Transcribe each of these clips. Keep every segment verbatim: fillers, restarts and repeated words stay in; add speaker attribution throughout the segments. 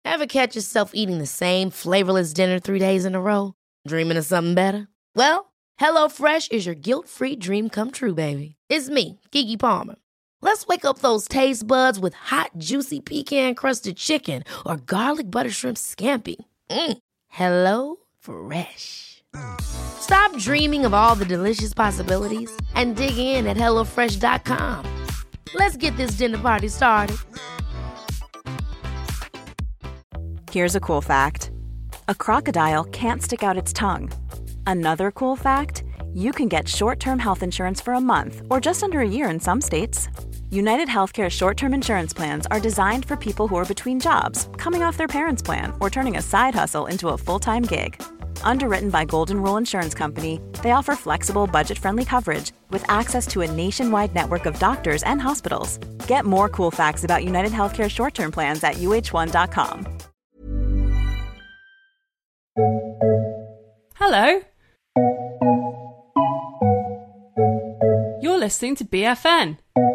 Speaker 1: Ever catch yourself eating the same flavorless dinner three days in a row? Dreaming of something better? Well, HelloFresh is your guilt-free dream come true, baby. It's me, Keke Palmer. Let's wake up those taste buds with hot, juicy pecan-crusted chicken or garlic butter shrimp scampi. Mm. Hello Fresh. Stop dreaming of all the delicious possibilities and dig in at hello fresh dot com. Let's get this dinner party started.
Speaker 2: Here's a cool fact. A crocodile can't stick out its tongue. Another cool fact, you can get short-term health insurance for a month or just under a year in some states. United Healthcare short-term insurance plans are designed for people who are between jobs, coming off their parents' plan, or turning a side hustle into a full-time gig. Underwritten by Golden Rule Insurance Company, they offer flexible, budget-friendly coverage with access to a nationwide network of doctors and hospitals. Get more cool facts about United Healthcare short-term plans at U H one dot com.
Speaker 3: Hello. You're listening to B F N.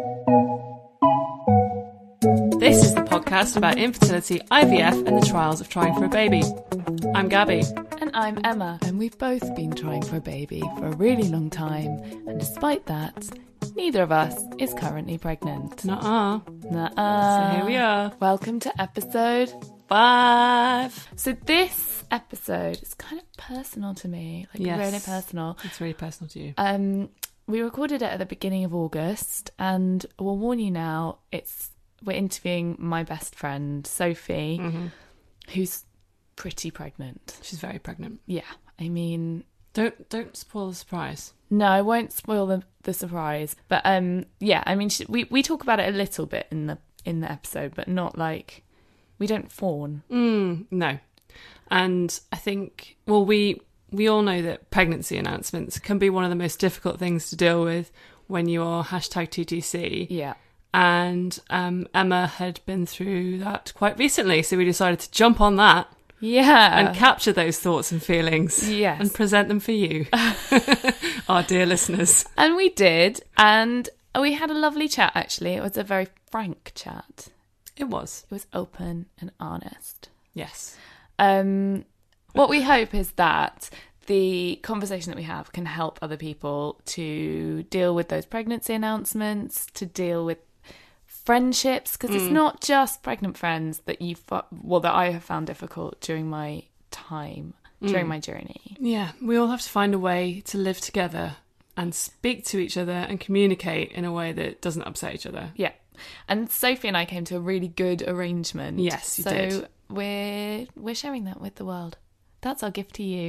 Speaker 3: This is the podcast about infertility, I V F, and the trials of trying for a baby. I'm Gabby.
Speaker 4: And I'm Emma, and we've both been trying for a baby for a really long time, and despite that, neither of us is currently pregnant.
Speaker 3: Nuh-uh.
Speaker 4: Nuh-uh.
Speaker 3: So here we are.
Speaker 4: Welcome to episode
Speaker 3: Five.
Speaker 4: So this episode is kind of personal to me, like
Speaker 3: Yes.
Speaker 4: really personal.
Speaker 3: It's really personal to you.
Speaker 4: Um, we recorded it at the beginning of August, and we'll warn you now, it's we're interviewing my best friend, Sophie,
Speaker 3: Mm-hmm.
Speaker 4: who's pretty pregnant.
Speaker 3: She's very pregnant.
Speaker 4: Yeah, I mean...
Speaker 3: Don't don't spoil the surprise.
Speaker 4: No, I won't spoil the, the surprise. But um, yeah, I mean, she, we, we talk about it a little bit in the in the episode, but not like... We don't fawn.
Speaker 3: Mm, no. And I think, well, we we all know that pregnancy announcements can be one of the most difficult things to deal with when you're hashtag T T C.
Speaker 4: Yeah.
Speaker 3: And um, Emma had been through that quite recently, so we decided to jump on that.
Speaker 4: Yeah.
Speaker 3: And capture those thoughts and feelings.
Speaker 4: Yes.
Speaker 3: And present them for you, our dear listeners.
Speaker 4: And we did. And we had a lovely chat, actually. It was a very frank chat.
Speaker 3: It was.
Speaker 4: It was open and honest.
Speaker 3: Yes.
Speaker 4: Um, what we hope is that the conversation that we have can help other people to deal with those pregnancy announcements, to deal with friendships, because mm. it's not just pregnant friends that you, well, that I have found difficult during my time, during mm. my journey.
Speaker 3: Yeah, we all have to find a way to live together and speak to each other and communicate in a way that doesn't upset each other.
Speaker 4: Yeah. And Sophie and I came to a really good arrangement.
Speaker 3: Yes, you
Speaker 4: so
Speaker 3: did.
Speaker 4: So we're we're sharing that with the world. That's our gift to you.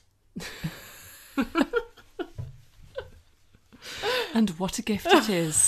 Speaker 3: And what a gift it is.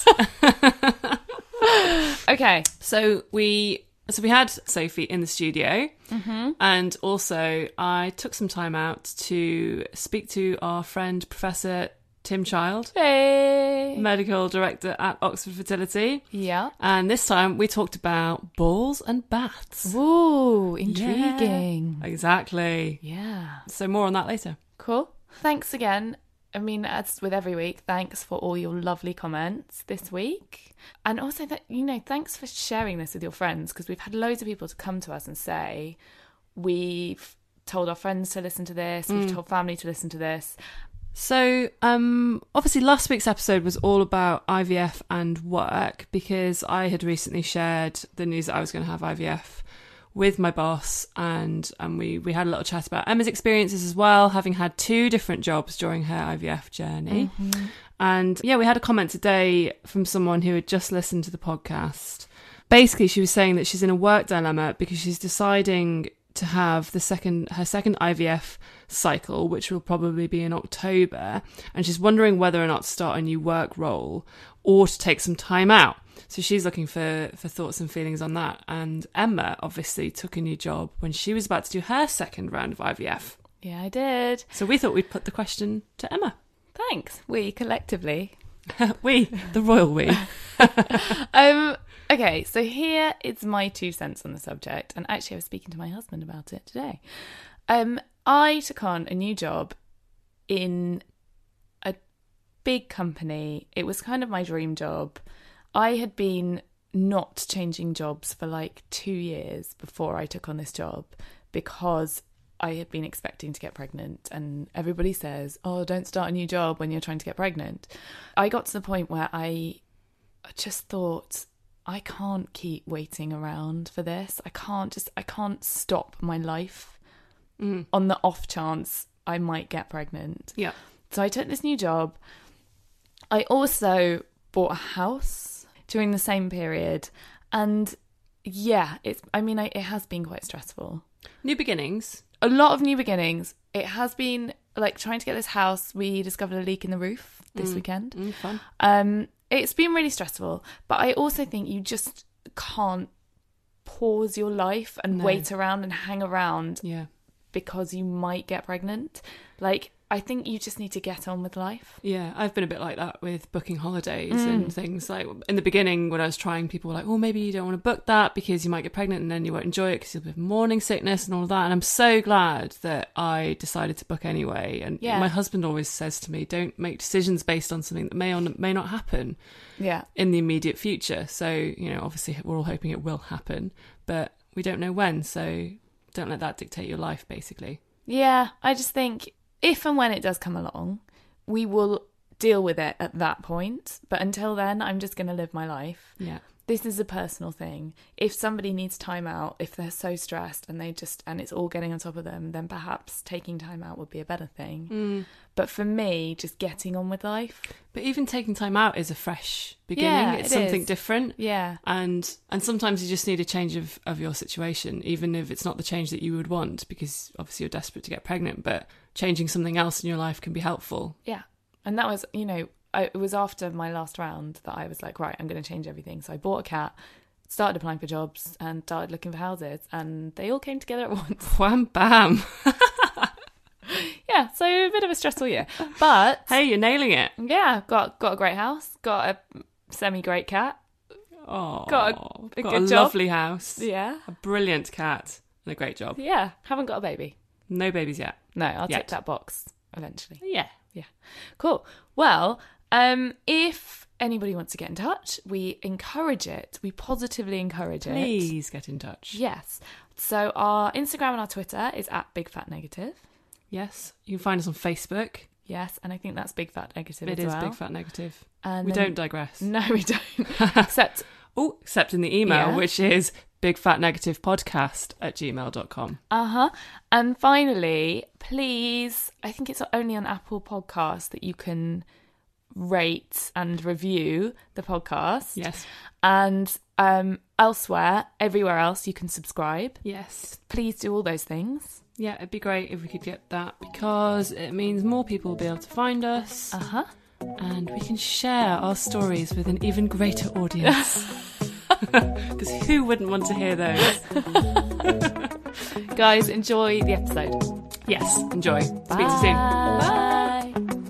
Speaker 4: Okay,
Speaker 3: so we so we had Sophie in the studio,
Speaker 4: mm-hmm.
Speaker 3: and also I took some time out to speak to our friend Professor Tim Child,
Speaker 4: hey.
Speaker 3: medical director at Oxford Fertility.
Speaker 4: Yeah.
Speaker 3: And this time we talked about balls and baths.
Speaker 4: Ooh, intriguing.
Speaker 3: Yeah, exactly.
Speaker 4: Yeah.
Speaker 3: So more on that later.
Speaker 4: Cool. Thanks again. I mean, as with every week, thanks for all your lovely comments this week. And also, that you know, thanks for sharing this with your friends, because we've had loads of people to come to us and say, we've told our friends to listen to this, we've mm. told family to listen to this.
Speaker 3: So, um, obviously last week's episode was all about I V F and work, because I had recently shared the news that I was going to have I V F with my boss, and um, we, we had a little chat about Emma's experiences as well, having had two different jobs during her I V F journey. Mm-hmm. And yeah, we had a comment today from someone who had just listened to the podcast. Basically, she was saying that she's in a work dilemma because she's deciding to have the second her second I V F cycle, which will probably be in October, and she's wondering whether or not to start a new work role or to take some time out. So she's looking for for thoughts and feelings on that. And Emma obviously took a new job when she was about to do her second round of I V F.
Speaker 4: Yeah, I did.
Speaker 3: So we thought we'd put the question to Emma.
Speaker 4: Thanks. We collectively.
Speaker 3: we, the royal we.
Speaker 4: um. Okay, so here is my two cents on the subject. And actually, I was speaking to my husband about it today. Um, I took on a new job in a big company. It was kind of my dream job. I had been not changing jobs for like two years before I took on this job because I had been expecting to get pregnant, and everybody says, oh, don't start a new job when you're trying to get pregnant. I got to the point where I just thought, I can't keep waiting around for this. I can't just, I can't stop my life mm. on the off chance I might get pregnant.
Speaker 3: Yeah.
Speaker 4: So I took this new job. I also bought a house during the same period. And yeah, it's, I mean, I, it has been quite stressful.
Speaker 3: New beginnings.
Speaker 4: A lot of new beginnings. It has been like trying to get this house. We discovered a leak in the roof this
Speaker 3: mm.
Speaker 4: weekend.
Speaker 3: Mm, fun.
Speaker 4: Um, it's been really stressful, but I also think you just can't pause your life and
Speaker 3: No.
Speaker 4: wait around and hang around
Speaker 3: Yeah.
Speaker 4: because you might get pregnant. Like, I think you just need to get on with life.
Speaker 3: Yeah, I've been a bit like that with booking holidays
Speaker 4: Mm.
Speaker 3: and things. Like in the beginning when I was trying, people were like, oh, maybe you don't want to book that because you might get pregnant and then you won't enjoy it because you'll have morning sickness and all of that. And I'm so glad that I decided to book anyway. And
Speaker 4: Yeah.
Speaker 3: my husband always says to me, don't make decisions based on something that may or may not happen
Speaker 4: Yeah.
Speaker 3: in the immediate future. So, you know, obviously we're all hoping it will happen, but we don't know when. So don't let that dictate your life, basically.
Speaker 4: Yeah, I just think if and when it does come along, we will deal with it at that point. But until then, I'm just going to live my life.
Speaker 3: Yeah.
Speaker 4: This is a personal thing. If somebody needs time out, if they're so stressed and they just, and it's all getting on top of them, then perhaps taking time out would be a better thing.
Speaker 3: Mm.
Speaker 4: But for me, just getting on with life.
Speaker 3: But even taking time out is a fresh beginning.
Speaker 4: Yeah,
Speaker 3: it's
Speaker 4: it
Speaker 3: something
Speaker 4: is.
Speaker 3: different.
Speaker 4: Yeah.
Speaker 3: And and sometimes you just need a change of, of your situation, even if it's not the change that you would want, because obviously you're desperate to get pregnant, but changing something else in your life can be helpful.
Speaker 4: Yeah. And that was, you know, I, it was after my last round that I was like, right, I'm going to change everything. So I bought a cat, started applying for jobs and started looking for houses, and they all came together at once.
Speaker 3: Wham bam.
Speaker 4: Yeah, so a bit of a stressful year. But
Speaker 3: Hey, you're nailing it.
Speaker 4: yeah, got got a great house, got a semi-great cat.
Speaker 3: Oh,
Speaker 4: Got a- a
Speaker 3: got
Speaker 4: good
Speaker 3: a
Speaker 4: job.
Speaker 3: lovely house,
Speaker 4: Yeah.
Speaker 3: a brilliant cat, and a great job.
Speaker 4: Yeah, haven't got a baby.
Speaker 3: No babies yet.
Speaker 4: No, I'll
Speaker 3: Yet.
Speaker 4: tick that box eventually.
Speaker 3: Yeah.
Speaker 4: Cool. Well, um, if anybody wants to get in touch, we encourage it. We positively encourage it.
Speaker 3: Please get in touch.
Speaker 4: Yes. So our Instagram and our Twitter is at Big Fat Negative.
Speaker 3: Yes. You can find us on Facebook.
Speaker 4: Yes, and I think that's Big Fat Negative
Speaker 3: It
Speaker 4: as
Speaker 3: is
Speaker 4: well.
Speaker 3: Big Fat Negative.
Speaker 4: And
Speaker 3: We
Speaker 4: then-
Speaker 3: don't digress.
Speaker 4: No, we don't. Except,
Speaker 3: Oh, except in the email,
Speaker 4: Yeah.
Speaker 3: which is bigfatnegativepodcast at gmail dot com.
Speaker 4: uh-huh. And finally, please, I think it's only on Apple Podcasts that you can rate and review the podcast.
Speaker 3: Yes.
Speaker 4: And um, elsewhere, everywhere else, you can subscribe.
Speaker 3: Yes.
Speaker 4: Please do all those things.
Speaker 3: Yeah, it'd be great if we could get that, because it means more people will be able to find us
Speaker 4: Uh-huh.
Speaker 3: and we can share our stories with an even greater audience. Because who wouldn't want to hear those?
Speaker 4: Guys, enjoy the episode.
Speaker 3: Yes, enjoy. Speak to you soon.
Speaker 4: Bye.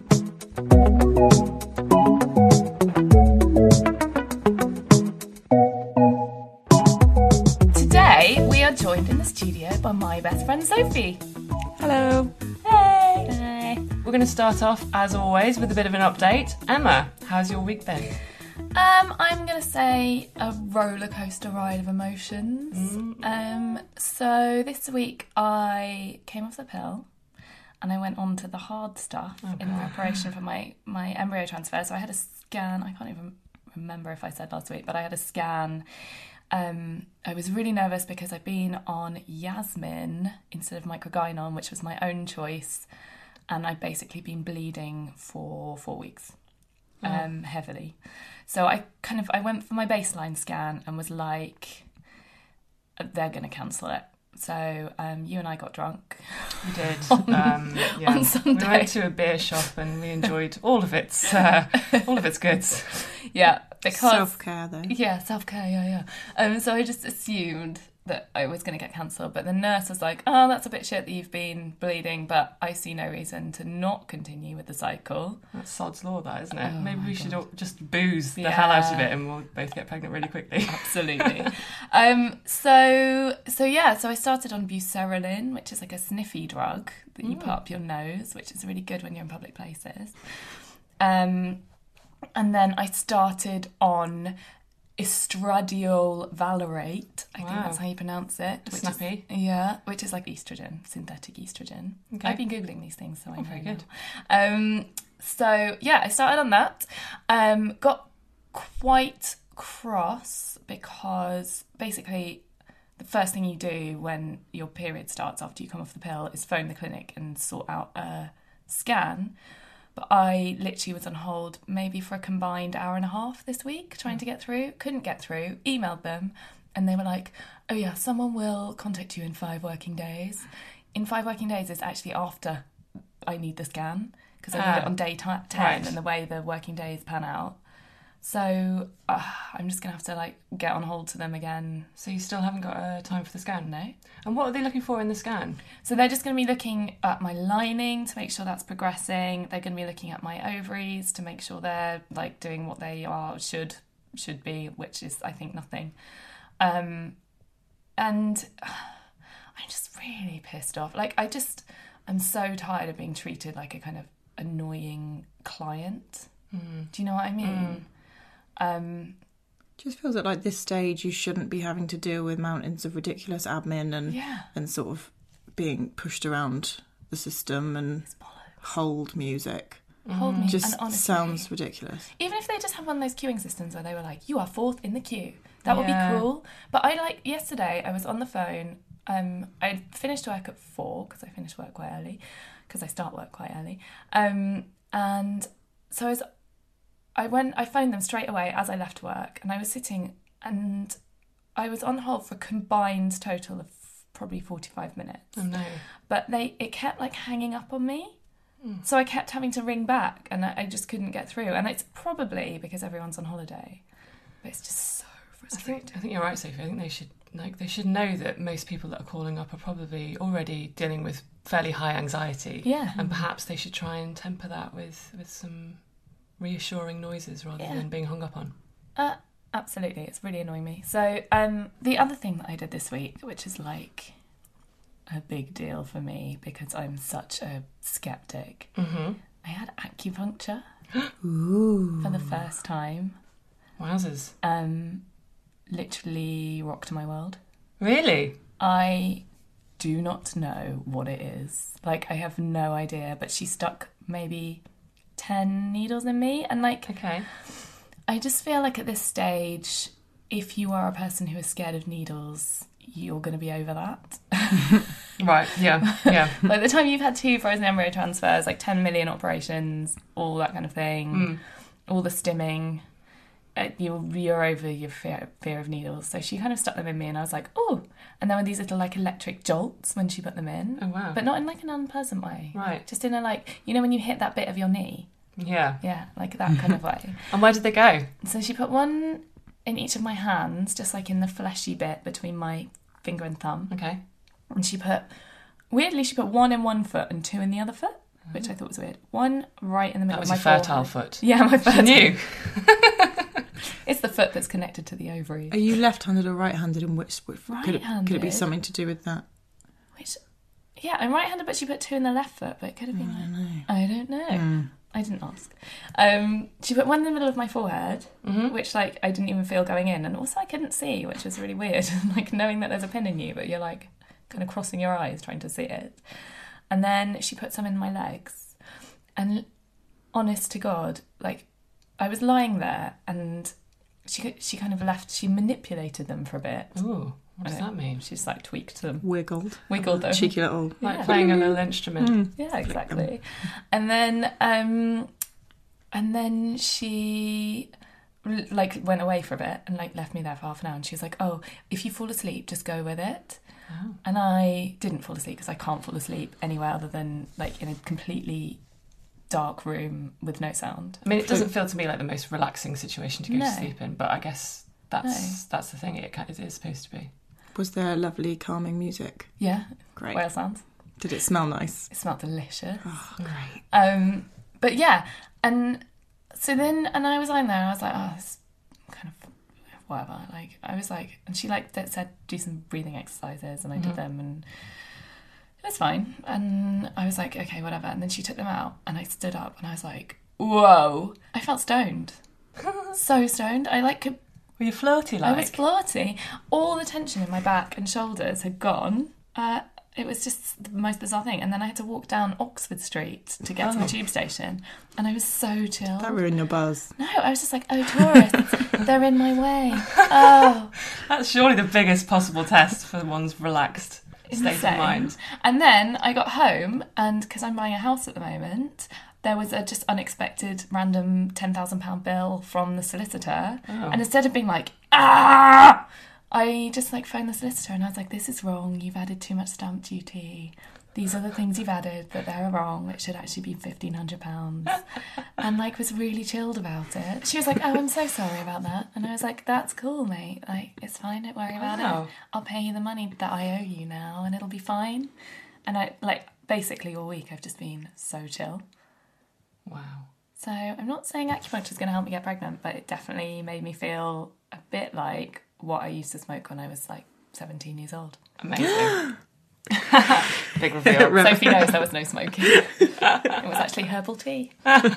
Speaker 4: Today, we are joined in the studio by my best friend Sophie.
Speaker 3: Hello.
Speaker 4: Hey. Hey.
Speaker 3: We're going to start off, as always, with a bit of an update. Emma, how's your week been?
Speaker 4: Um, I'm going to say a roller coaster ride of emotions. Um, so this week I came off the pill and I went on to the hard stuff in preparation for my, my embryo transfer. So I had a scan. I can't even remember if I said last week, but I had a scan. Um, I was really nervous because I've been on Yasmin instead of microgynon, which was my own choice. And I'd basically been bleeding for four weeks. Um, heavily. So I kind of I went for my baseline scan and was like, they're going to cancel it. So um, you and I got drunk.
Speaker 3: We did. Um, yeah.
Speaker 4: on Sunday.
Speaker 3: We went to a beer shop and we enjoyed all of its uh, all of its goods.
Speaker 4: Yeah, because
Speaker 5: Self-care, though.
Speaker 4: yeah, self care. Yeah, yeah. Um, so I just assumed that I was going to get cancelled, but the nurse was like, "Oh, that's a bit shit that you've been bleeding, but I see no reason to not continue with the cycle."
Speaker 3: That's sod's law, that, isn't it?
Speaker 4: Oh
Speaker 3: Maybe
Speaker 4: my
Speaker 3: we should
Speaker 4: God.
Speaker 3: all just booze the
Speaker 4: Yeah.
Speaker 3: hell out of it and we'll both get pregnant really quickly.
Speaker 4: Absolutely. um, so so yeah, so I started on buserelin, which is like a sniffy drug that you put up your nose, which is really good when you're in public places. Um, and then I started on estradiol valerate. I
Speaker 3: Wow.
Speaker 4: think that's how you pronounce it. Which
Speaker 3: Snappy.
Speaker 4: Is, yeah, which is like estrogen, synthetic estrogen.
Speaker 3: Okay.
Speaker 4: I've been Googling these things, so I
Speaker 3: Oh,
Speaker 4: know
Speaker 3: very
Speaker 4: now.
Speaker 3: good.
Speaker 4: Um, so, yeah, I started on that. Um, got quite cross because basically the first thing you do when your period starts after you come off the pill is phone the clinic and sort out a scan. But I literally was on hold maybe for a combined hour and a half this week trying to get through. Couldn't get through. Emailed them and they were like, oh yeah, someone will contact you in five working days. In five working days is actually after I need the scan because I need
Speaker 3: Ah,
Speaker 4: it on day t- ten
Speaker 3: right.
Speaker 4: and the way the working days pan out. So uh, I'm just going to have to like get on hold to them again.
Speaker 3: So you still haven't got a time for the scan?
Speaker 4: No.
Speaker 3: And what are they looking for in the scan?
Speaker 4: So they're just going to be looking at my lining to make sure that's progressing. They're going to be looking at my ovaries to make sure they're like doing what they are should should be, which is I think nothing. Um, and I'm just really pissed off. Like I just I'm so tired of being treated like a kind of annoying client. Mm. Do you know what I mean? Mm. Um,
Speaker 5: just feels that like this stage you shouldn't be having to deal with mountains of ridiculous admin and
Speaker 4: yeah.
Speaker 5: and sort of being pushed around the system and hold music.
Speaker 4: Hold me.
Speaker 5: Just
Speaker 4: and honestly,
Speaker 5: sounds ridiculous.
Speaker 4: Even if they just have one of those queuing systems where they were like, you are fourth in the queue. That would
Speaker 3: Yeah.
Speaker 4: be cool. But I like, yesterday I was on the phone. Um, I finished work at four because I finished work quite early because I start work quite early. Um, and so I was I went, I phoned them straight away as I left work and I was sitting and I was on hold for a combined total of probably forty-five minutes.
Speaker 3: Oh no.
Speaker 4: But they, it kept like hanging up on me. Mm. So I kept having to ring back and I, I just couldn't get through. And it's probably because everyone's on holiday. But it's just so
Speaker 3: I
Speaker 4: frustrating.
Speaker 3: think, I think you're right, Sophie. I think they should like they should know that most people that are calling up are probably already dealing with fairly high anxiety.
Speaker 4: Yeah.
Speaker 3: And perhaps they should try and temper that with, with some reassuring noises rather
Speaker 4: Yeah.
Speaker 3: than being hung up on.
Speaker 4: Uh, absolutely, it's really annoying me. So um, the other thing that I did this week, which is like a big deal for me because I'm such a skeptic,
Speaker 3: Mm-hmm.
Speaker 4: I had acupuncture
Speaker 5: Ooh.
Speaker 4: for the first time.
Speaker 3: Wowzers.
Speaker 4: Um, literally rocked my world.
Speaker 3: Really?
Speaker 4: I do not know what it is. Like, I have no idea, but she stuck maybe ten needles in me and like
Speaker 3: Okay.
Speaker 4: I just feel like at this stage if you are a person who is scared of needles you're going to be over that.
Speaker 3: Right, yeah, yeah.
Speaker 4: By the time you've had two frozen embryo transfers, like ten million operations, all that kind of thing,
Speaker 3: Mm.
Speaker 4: all the stimming, uh, you're, you're over your fear, fear of needles. So she kind of stuck them in me and I was like, oh. And there were these little like electric jolts when she put them in.
Speaker 3: Oh, wow.
Speaker 4: But not in like an unpleasant way.
Speaker 3: Right.
Speaker 4: Just in a like, you know when you hit that bit of your knee?
Speaker 3: Yeah.
Speaker 4: Yeah, like that kind of way.
Speaker 3: And where did they go?
Speaker 4: So she put one in each of my hands, just like in the fleshy bit between my finger and thumb.
Speaker 3: Okay.
Speaker 4: And she put, weirdly, she put one in one foot and two in the other foot, which I thought was weird. One right in the middle
Speaker 3: That was
Speaker 4: of my
Speaker 3: your fertile
Speaker 4: forehead.
Speaker 3: foot.
Speaker 4: Yeah, my
Speaker 3: She
Speaker 4: fertile.
Speaker 3: knew.
Speaker 4: It's the foot that's connected to the ovaries.
Speaker 5: Are you left-handed or right-handed? In which, which could, it, could it be
Speaker 4: Right-handed.
Speaker 5: something to do with that?
Speaker 4: Which, yeah, I'm right-handed, but she put two in the left foot, but it could have been.
Speaker 5: I don't know.
Speaker 4: I don't know.
Speaker 5: Mm.
Speaker 4: I didn't ask. Um, she put one in the middle of my forehead,
Speaker 3: Mm-hmm.
Speaker 4: which like I didn't even feel going in, and also I couldn't see, which was really weird. Like knowing that there's a pin in you, but you're like kind of crossing your eyes trying to see it. And then she put some in my legs, and honest to God, like I was lying there, and she she kind of left. She manipulated them for a bit.
Speaker 3: Ooh, what does
Speaker 4: I know.
Speaker 3: that mean?
Speaker 4: She just like tweaked them,
Speaker 5: Wiggled.
Speaker 4: wiggled them.
Speaker 5: Cheeky little...
Speaker 3: Like
Speaker 4: Yeah.
Speaker 3: playing a little instrument.
Speaker 5: Mm.
Speaker 4: Yeah, exactly. And then, um, and then she like went away for a bit and like left me there for half an hour. And she was like, "Oh, if you fall asleep, just go with it."
Speaker 3: Oh.
Speaker 4: And I didn't fall asleep because I can't fall asleep anywhere other than like in a completely dark room with no sound.
Speaker 3: I mean, it doesn't feel to me like the most relaxing situation to go
Speaker 4: No.
Speaker 3: to sleep in, but I guess that's that's the thing. It, ca- it is supposed to be.
Speaker 5: Was there lovely calming music?
Speaker 4: Yeah,
Speaker 5: Great.
Speaker 4: whale sounds.
Speaker 5: Did it smell nice?
Speaker 4: It smelled delicious.
Speaker 5: Oh, great.
Speaker 4: Um, but yeah, and so then, and I was lying there and I was like, oh, it's kind of whatever. Like, I was like, and she like that said, do some breathing exercises, and I did them, and it was fine. And I was like, okay, whatever. And then she took them out, and I stood up, and I was like, whoa! I felt stoned, so stoned. I like could,
Speaker 3: Were you flirty
Speaker 4: I
Speaker 3: like?
Speaker 4: was flirty. All the tension in my back and shoulders had gone. Uh, it was just the most bizarre thing. And then I had to walk down Oxford Street to get
Speaker 3: Oh.
Speaker 4: to the tube station. And I was so chilled.
Speaker 5: That ruined your buzz.
Speaker 4: No, I was just like, oh, tourists, they're in my way. Oh,
Speaker 3: That's surely the biggest possible test for one's relaxed state
Speaker 4: insane.
Speaker 3: of mind.
Speaker 4: And then I got home, and because I'm buying a house at the moment, there was a just unexpected random ten thousand pounds bill from the solicitor.
Speaker 3: Oh.
Speaker 4: And instead of being like, ah, I just like phoned the solicitor and I was like, this is wrong. You've added too much stamp duty. These are the things you've added, but they're wrong. It should actually be fifteen hundred pounds. And like was really chilled about it. She was like, oh, I'm so sorry about that. And I was like, that's cool, mate. Like, it's fine. Don't worry about
Speaker 3: Wow.
Speaker 4: it. I'll pay you the money that I owe you now and it'll be fine. And I, like, basically all week I've just been so chill.
Speaker 3: Wow.
Speaker 4: So I'm not saying acupuncture is going to help me get pregnant, but it definitely made me feel a bit like what I used to smoke when I was like seventeen years old.
Speaker 3: Amazing. Big reveal.
Speaker 4: Sophie knows there was no smoking. It was actually herbal tea.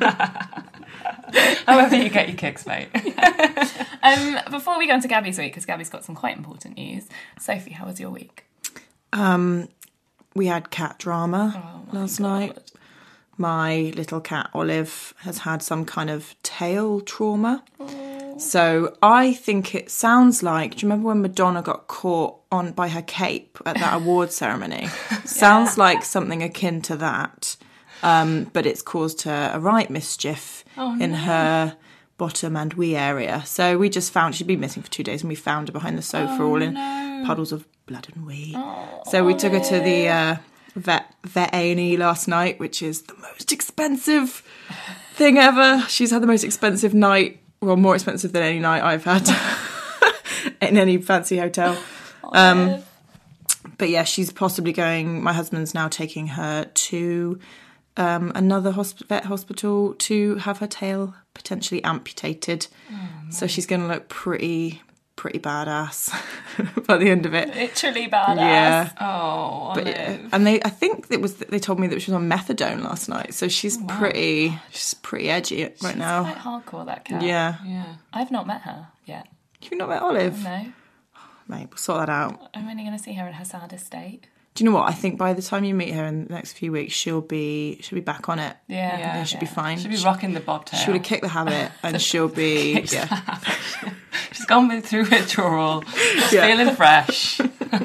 Speaker 3: However you get your kicks, mate.
Speaker 4: Um, before we go into Gabby's week, because Gabby's got some quite important news. Sophie, how was your week?
Speaker 5: Um, we had cat drama
Speaker 4: Oh my
Speaker 5: last
Speaker 4: God.
Speaker 5: night. My little cat Olive has had some kind of tail trauma. So I think it sounds like, do you remember when Madonna got caught on by her cape at that award ceremony? Sounds like something akin to that. Um, but it's caused her a right mischief
Speaker 3: Oh,
Speaker 5: in
Speaker 3: no.
Speaker 5: her bottom and wee area. So we just found, she'd been missing for two days and we found her behind the sofa all in
Speaker 3: no.
Speaker 5: puddles of blood and wee. So we took her to the uh, vet vet A and E last night, which is the most expensive thing ever. She's had the most expensive night, well, more expensive than any night I've had in any fancy hotel. Um, but yeah, she's possibly going, my husband's now taking her to um, another hosp- vet hospital to have her tail potentially amputated. So she's going to look pretty, pretty badass by the end of it.
Speaker 4: Literally badass.
Speaker 5: Yeah.
Speaker 3: Oh,
Speaker 5: But,
Speaker 3: Olive.
Speaker 5: and they, I think it was. They told me that she was on methadone last night, so she's pretty, she's pretty edgy right
Speaker 4: She's
Speaker 5: now.
Speaker 4: quite hardcore, that cat.
Speaker 5: Yeah,
Speaker 3: Yeah.
Speaker 4: I've not met her yet.
Speaker 5: you've not met Olive,
Speaker 4: No.
Speaker 5: mate. We'll sort that out.
Speaker 4: I'm only going to see her in her saddest state.
Speaker 5: Do you know what? I think by the time you meet her in the next few weeks, she'll be she'll be back on it.
Speaker 4: Yeah.
Speaker 3: Yeah.
Speaker 5: And she'll be fine.
Speaker 3: She'll be rocking the bobtail.
Speaker 5: She would have kicked the habit, and she'll be yeah.
Speaker 3: She's gone through withdrawal. She's
Speaker 5: Yeah.
Speaker 3: feeling fresh.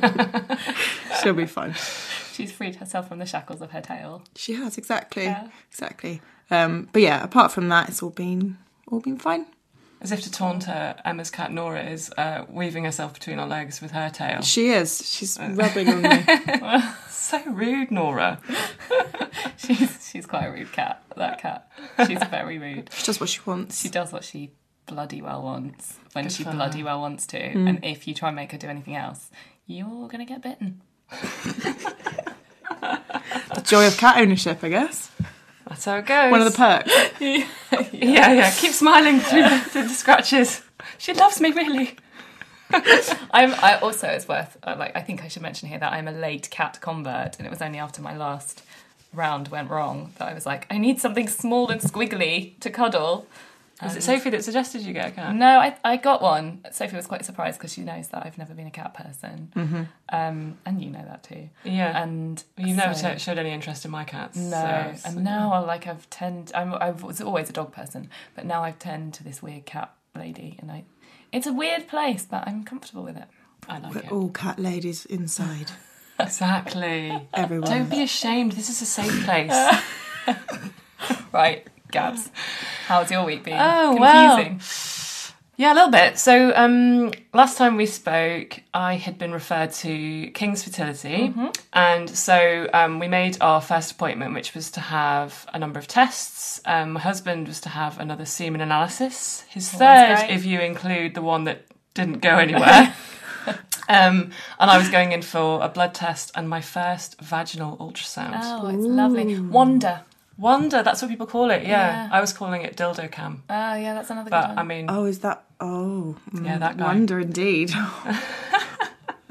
Speaker 5: She'll be fine.
Speaker 4: She's freed herself from the shackles of her tail.
Speaker 5: She has exactly,
Speaker 4: Yeah.
Speaker 5: exactly. Um, but yeah, apart from that, it's all been all been fine.
Speaker 3: As if to taunt her, Emma's cat Nora is uh, weaving herself between our legs with her tail.
Speaker 5: She is. She's rubbing on me.
Speaker 3: So rude, Nora.
Speaker 4: She's she's quite a rude cat, that cat. She's very rude.
Speaker 5: She does what she wants.
Speaker 4: She does what she bloody well wants when
Speaker 3: Good
Speaker 4: she
Speaker 3: for
Speaker 4: bloody
Speaker 3: her.
Speaker 4: well wants to. And if you try and make her do anything else, you're going to get bitten.
Speaker 5: The joy of cat ownership, I guess.
Speaker 3: That's how it goes.
Speaker 5: One of the perks.
Speaker 3: Yeah, yeah. Keep smiling through the, through the scratches. She loves me, really.
Speaker 4: I'm. I also, it's worth uh, like I think I should mention here that I'm a late cat convert, and it was only after my last round went wrong that I was like, I need something small and squiggly to cuddle.
Speaker 3: Was it Sophie that suggested you get a cat?
Speaker 4: No, I I got one. Sophie was quite surprised because she knows that I've never been a cat person,
Speaker 5: Mm-hmm.
Speaker 4: um, and you know that too.
Speaker 3: Yeah.
Speaker 4: And
Speaker 3: You've never
Speaker 4: so-
Speaker 3: sho- showed any interest in my cats.
Speaker 4: No,
Speaker 3: so-
Speaker 4: and now I like I've tend I'm I was always a dog person, but now I've turned to this weird cat lady, and I it's a weird place, but I'm comfortable with it.
Speaker 3: I like
Speaker 5: We're
Speaker 3: it.
Speaker 5: all cat ladies inside.
Speaker 3: Exactly.
Speaker 5: Everyone.
Speaker 3: Don't be ashamed. This is a safe place.
Speaker 4: Right, Gabs, how's your week been?
Speaker 3: Oh, well.
Speaker 4: Confusing.
Speaker 3: Yeah, a little bit. So um, last time we spoke, I had been referred to King's Fertility.
Speaker 4: Mm-hmm.
Speaker 3: And so um, we made our first appointment, which was to have a number of tests. Um, my husband was to have another semen analysis. His third,
Speaker 4: great.
Speaker 3: if you include the one that didn't go anywhere. um, and I was going in for a blood test and my first vaginal ultrasound.
Speaker 4: Oh, it's lovely. Wonder.
Speaker 3: Wonder, that's what people call it, yeah.
Speaker 4: Yeah.
Speaker 3: I was calling it dildo cam.
Speaker 4: Oh, yeah, that's another good
Speaker 3: But,
Speaker 4: one.
Speaker 3: I mean...
Speaker 5: Oh, is that? Oh,
Speaker 3: Yeah,
Speaker 5: mm,
Speaker 3: that guy.
Speaker 5: Wonder indeed.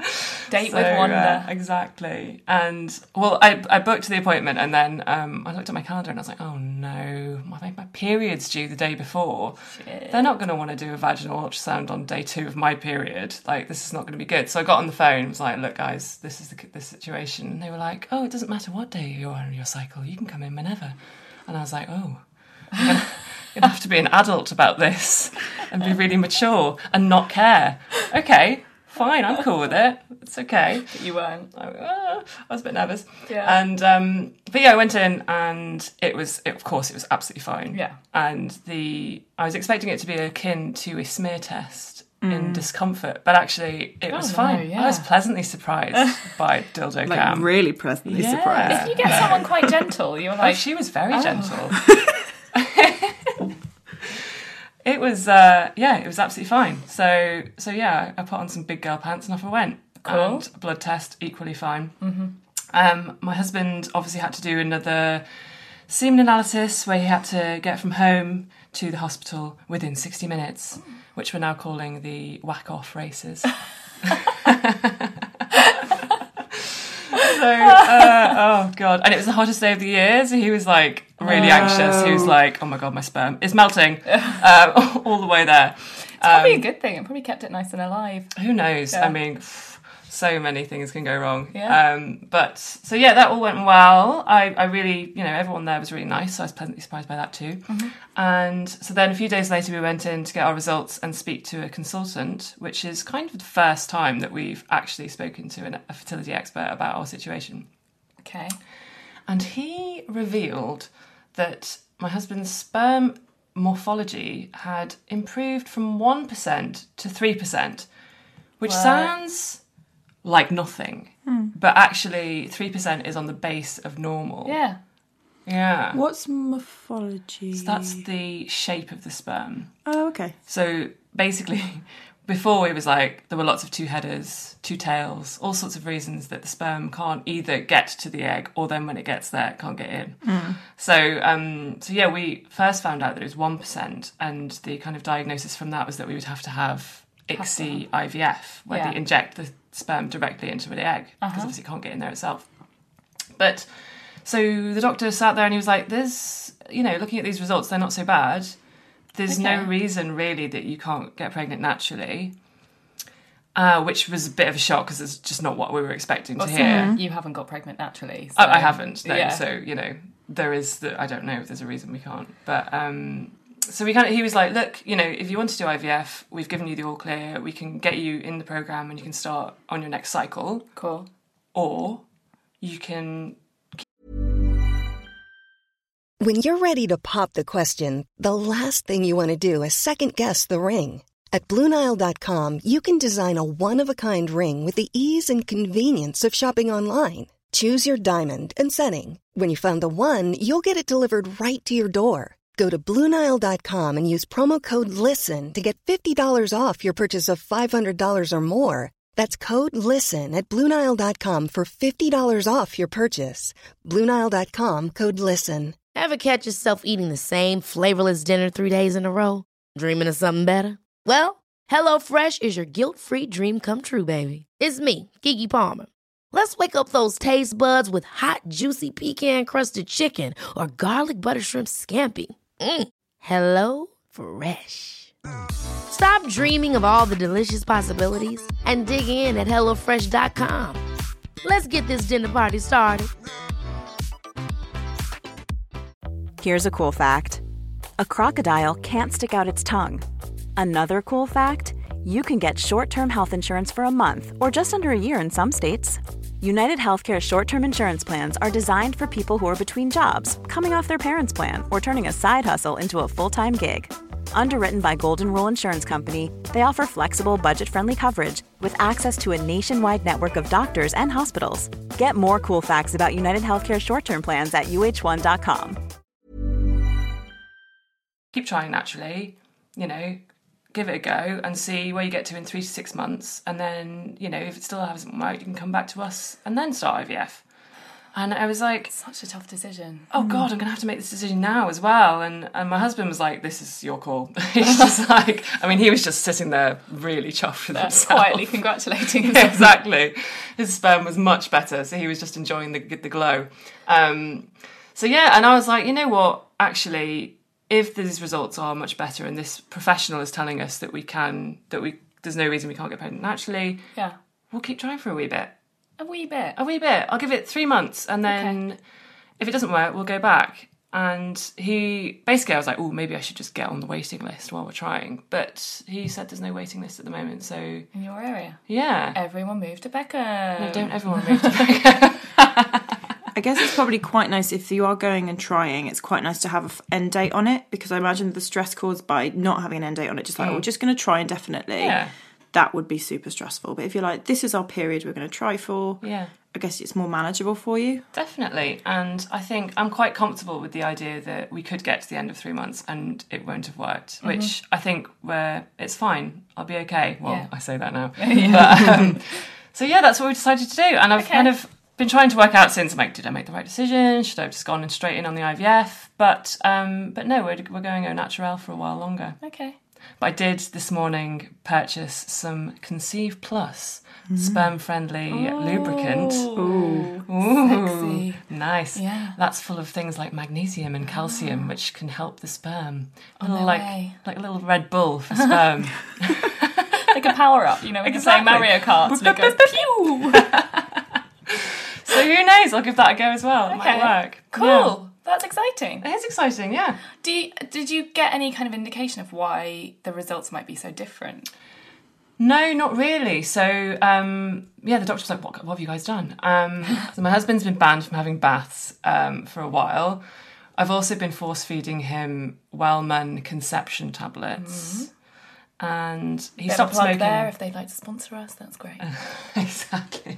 Speaker 4: Date
Speaker 6: So,
Speaker 4: with wonder.
Speaker 6: uh, exactly. And, well, I, I booked the appointment and then um, I looked at my calendar and I was like, oh no, my, my period's due the day before.
Speaker 4: Shit.
Speaker 6: They're not going to want to do a vaginal ultrasound on day two of my period. Like, this is not going to be good. So I got on the phone and was like, look, guys, this is the, this situation. And they were like, oh, it doesn't matter what day you're on your cycle. You can come in whenever. And I was like, oh, I'm going to... You'd have to be an adult about this and be really mature and not care. Okay, fine, I'm cool with it. It's okay.
Speaker 4: But you weren't.
Speaker 6: I, uh, I was a bit nervous.
Speaker 4: Yeah.
Speaker 6: And um, but yeah, I went in and it was, it, of course, it was absolutely fine.
Speaker 4: Yeah.
Speaker 6: And the I was expecting it to be akin to a smear test in discomfort, but actually it was
Speaker 4: Oh,
Speaker 6: fine.
Speaker 4: no, yeah.
Speaker 6: I was pleasantly surprised by dildo
Speaker 5: Like,
Speaker 6: cam.
Speaker 5: really pleasantly
Speaker 6: Yeah.
Speaker 5: surprised.
Speaker 4: Didn't you get someone quite gentle? You were
Speaker 6: Oh,
Speaker 4: like,
Speaker 6: she was very
Speaker 4: Oh.
Speaker 6: gentle. It was, uh, yeah, it was absolutely fine. So, so yeah, I put on some big girl pants and off I went.
Speaker 4: Cool.
Speaker 6: And blood test, equally fine. Mm-hmm. Um, my husband obviously had to do another semen analysis where he had to get from home to the hospital within sixty minutes, which we're now calling the whack-off races. So, uh, oh God. And it was the hottest day of the year, so he was like really anxious. He was like, oh my God, my sperm is melting uh, all the way there.
Speaker 4: probably
Speaker 6: Um,
Speaker 4: a good thing. It probably kept it nice and alive.
Speaker 6: who knows?
Speaker 4: Yeah.
Speaker 6: I mean, so many things can go wrong.
Speaker 4: Yeah.
Speaker 6: Um, but, so yeah, that all went well. I, I really, you know, everyone there was really nice, so I was pleasantly surprised by that too.
Speaker 4: Mm-hmm.
Speaker 6: And so then a few days later we went in to get our results and speak to a consultant, which is kind of the first time that we've actually spoken to an, a fertility expert about our situation.
Speaker 4: Okay.
Speaker 6: And he revealed that my husband's sperm morphology had improved from one percent to three percent, which
Speaker 4: What?
Speaker 6: sounds like nothing. But actually, three percent is on the base of normal.
Speaker 4: Yeah.
Speaker 6: Yeah.
Speaker 5: What's morphology?
Speaker 6: So that's the shape of the sperm.
Speaker 5: Oh, okay.
Speaker 6: So basically, before it was like there were lots of two headers, two tails, all sorts of reasons that the sperm can't either get to the egg or then when it gets there, it can't get in. So, um, so yeah, we first found out that it was one percent, and the kind of diagnosis from that was that we would have to have I C S I I V F, where
Speaker 4: Yeah.
Speaker 6: they inject the sperm directly into the egg, because obviously it can't get in there itself. But so the doctor sat there and he was like, there's, you know, looking at these results, they're not so bad. There's no
Speaker 4: Okay.
Speaker 6: reason really that you can't get pregnant naturally, uh, which was a bit of a shock because it's just not what we were expecting to
Speaker 4: Also,
Speaker 6: hear.
Speaker 4: you haven't got pregnant naturally.
Speaker 6: I,
Speaker 4: so-
Speaker 6: I haven't, no.
Speaker 4: Yeah.
Speaker 6: So, you know, there is the, I don't know if there's a reason we can't. But um, so we kind of, he was like, look, you know, if you want to do I V F, we've given you the all clear. We can get you in the program and you can start on your next cycle,
Speaker 4: Cool.
Speaker 6: or you can.
Speaker 7: When you're ready to pop the question, the last thing you want to do is second-guess the ring. At Blue Nile dot com, you can design a one-of-a-kind ring with the ease and convenience of shopping online. Choose your diamond and setting. When you find the one, you'll get it delivered right to your door. Go to Blue Nile dot com and use promo code LISTEN to get fifty dollars off your purchase of five hundred dollars or more. That's code LISTEN at Blue Nile dot com for fifty dollars off your purchase. Blue Nile dot com, code LISTEN.
Speaker 1: Ever catch yourself eating the same flavorless dinner three days in a row? Dreaming of something better? Well, HelloFresh is your guilt-free dream come true, baby. It's me, Keke Palmer. Let's wake up those taste buds with hot, juicy pecan-crusted chicken or garlic butter shrimp scampi. Mm. Hello Fresh. Stop dreaming of all the delicious possibilities and dig in at hello fresh dot com. Let's get this dinner party started.
Speaker 2: Here's a cool fact: a crocodile can't stick out its tongue. Another cool fact: you can get short-term health insurance for a month or just under a year in some states. United Healthcare short-term insurance plans are designed for people who are between jobs, coming off their parents' plan, or turning a side hustle into a full-time gig. Underwritten by Golden Rule Insurance Company, they offer flexible, budget-friendly coverage with access to a nationwide network of doctors and hospitals. Get more cool facts about United Healthcare short-term plans at U H one dot com.
Speaker 6: Keep trying naturally, you know, give it a go and see where you get to in three to six months. And then, you know, if it still hasn't worked, you can come back to us and then start I V F. And I was like,
Speaker 4: Such a tough decision.
Speaker 6: oh God, I'm going to have to make this decision now as well. And and my husband was like, this is your call. He's just like, I mean, he was just sitting there really chuffed with
Speaker 4: That's
Speaker 6: himself.
Speaker 4: quietly congratulating himself.
Speaker 6: Exactly. His sperm was much better, so he was just enjoying the the glow. Um, so yeah, and I was like, you know what? Actually, if these results are much better, and this professional is telling us that we can, that we, there's no reason we can't get pregnant naturally,
Speaker 4: Yeah.
Speaker 6: we'll keep trying for a wee bit.
Speaker 4: A wee bit.
Speaker 6: A wee bit. I'll give it three months, and then
Speaker 4: Okay.
Speaker 6: if it doesn't work, we'll go back. And he basically, I was like, oh, maybe I should just get on the waiting list while we're trying. But he said there's no waiting list at the moment, so
Speaker 4: In your area.
Speaker 6: yeah.
Speaker 4: Everyone move to Beckham.
Speaker 6: No, don't everyone move to Beckham.
Speaker 5: I guess it's probably quite nice if you are going and trying, it's quite nice to have an f- end date on it, because I imagine the stress caused by not having an end date on it, just like, oh, we're just going to try indefinitely.
Speaker 6: Yeah.
Speaker 5: That would be super stressful. But if you're like, this is our period we're going to try for,
Speaker 6: Yeah.
Speaker 5: I guess it's more manageable for you.
Speaker 6: Definitely. And I think I'm quite comfortable with the idea that we could get to the end of three months and it won't have worked,
Speaker 4: Mm-hmm.
Speaker 6: which I think we're, it's fine. I'll be okay. Well,
Speaker 4: Yeah.
Speaker 6: I say that now. But, um, so yeah, that's what we decided to do. And I've
Speaker 4: Okay.
Speaker 6: kind of been trying to work out since, I'm like, did I make the right decision? Should I have just gone straight in on the I V F? But um, but no, we're, we're going au naturel for a while longer.
Speaker 4: Okay.
Speaker 6: But I did this morning purchase some Conceive Plus sperm-friendly lubricant.
Speaker 4: Ooh.
Speaker 6: Ooh,
Speaker 4: Sexy.
Speaker 6: nice.
Speaker 4: Yeah.
Speaker 6: That's full of things like magnesium and calcium, which can help the sperm.
Speaker 4: Oh,
Speaker 6: Little,
Speaker 4: no
Speaker 6: like
Speaker 4: way.
Speaker 6: like a little Red Bull for sperm.
Speaker 4: Like a power up, you know, when
Speaker 6: Exactly.
Speaker 4: you're playing Mario Kart and it goes pew.
Speaker 6: So who knows? I'll give that a go as well. It
Speaker 4: Okay.
Speaker 6: might work.
Speaker 4: Cool. That's exciting.
Speaker 6: Yeah. It is exciting, yeah.
Speaker 4: Do you, did you get any kind of indication of why the results might be so different?
Speaker 6: No, not really. So, um, yeah, the doctor was like, what, what have you guys done? Um, so my husband's been banned from having baths um, for a while. I've also been force-feeding him Wellman conception tablets. And he
Speaker 4: Bit of a
Speaker 6: stopped
Speaker 4: plug
Speaker 6: smoking.
Speaker 4: there. If they'd like to sponsor us, that's great.
Speaker 6: Exactly.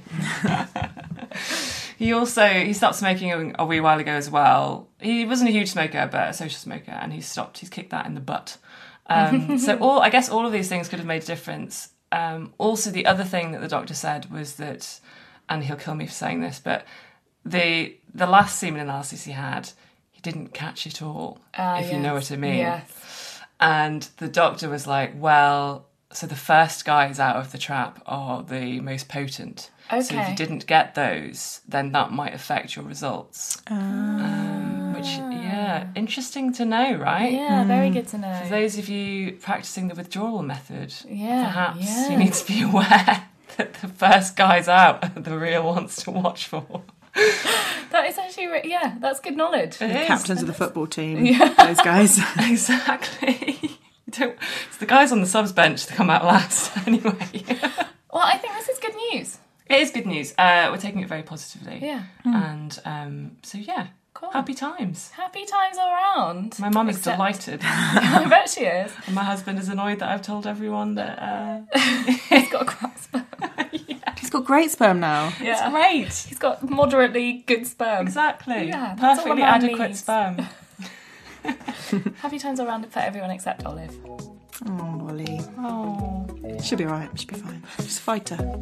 Speaker 6: He also, he stopped smoking a, a wee while ago as well. He wasn't a huge smoker, but a social smoker, and he's stopped, he's kicked that in the butt. Um, so all, I guess all of these things could have made a difference. Um, also, the other thing that the doctor said was that, and he'll kill me for saying this, but the the last semen analysis he had, he didn't catch it all,
Speaker 4: Ah,
Speaker 6: if you know
Speaker 4: yes.
Speaker 6: what I mean.
Speaker 4: Yes.
Speaker 6: And the doctor was like, well, so the first guys out of the trap are the most potent. So if
Speaker 4: Okay.
Speaker 6: you didn't get those, then that might affect your results. Um, which, yeah, interesting to know, right?
Speaker 4: Yeah, very good to know.
Speaker 6: For those of you practicing the withdrawal method,
Speaker 4: Yeah,
Speaker 6: perhaps
Speaker 4: yeah.
Speaker 6: you need to be aware that the first guys out are the real ones to watch for.
Speaker 4: That is actually, re- yeah, that's good knowledge.
Speaker 6: It is.
Speaker 5: Captains of the football team, those guys.
Speaker 6: Exactly. Don't, it's the guys on the subs bench that come out last, anyway.
Speaker 4: Well, I think this is good news.
Speaker 6: It is good news. Uh, we're taking it very positively.
Speaker 4: Yeah.
Speaker 6: And um, so, yeah,
Speaker 4: Cool.
Speaker 6: happy times.
Speaker 4: Happy times all round.
Speaker 6: My mum is
Speaker 4: Except-
Speaker 6: delighted.
Speaker 4: I bet she is.
Speaker 6: And my husband is annoyed that I've told everyone that... Uh,
Speaker 4: He's got a crap sperm.
Speaker 5: He's got great sperm now.
Speaker 4: Yeah.
Speaker 6: great.
Speaker 4: He's got moderately good sperm.
Speaker 6: Exactly.
Speaker 4: Yeah, that's all
Speaker 6: Perfectly
Speaker 4: a man
Speaker 6: adequate
Speaker 4: needs.
Speaker 6: sperm.
Speaker 4: Happy times all round for everyone except Olive.
Speaker 5: Oh, Wally.
Speaker 6: Oh.
Speaker 5: She'll be right. She'll be fine. Just fight her.